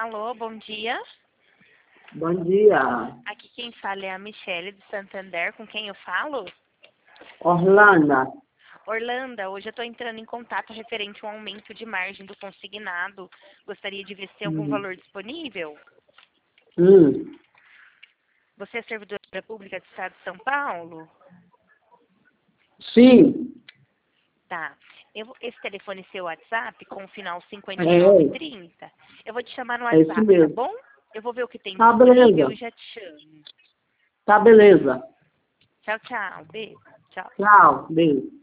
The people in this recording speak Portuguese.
Alô, bom dia. Bom dia, Aqui quem fala é a Michele de Santander. Com quem eu falo? Orlando. Orlando, hoje eu estou entrando em contato referente ao aumento de margem do consignado. Gostaria de ver se tem algum valor disponível. Você é servidora pública do Estado de São Paulo? Sim, Tá. Esse telefone é seu WhatsApp com o final 5930. Eu vou te chamar no é isso WhatsApp, tá mesmo. bom? Eu vou ver o que tem Tá, disponível beleza. e já te chamo. Tá, beleza. Tchau, tchau. Beijo. Tchau. Tchau, beijo.